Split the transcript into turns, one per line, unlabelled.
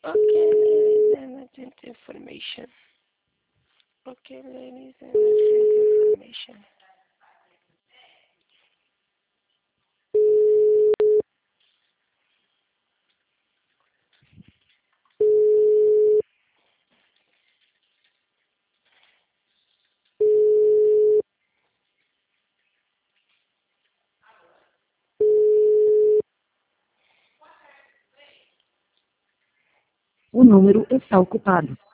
Okay, ladies and urgent information. Okay, ladies and urgent information.
O número está ocupado.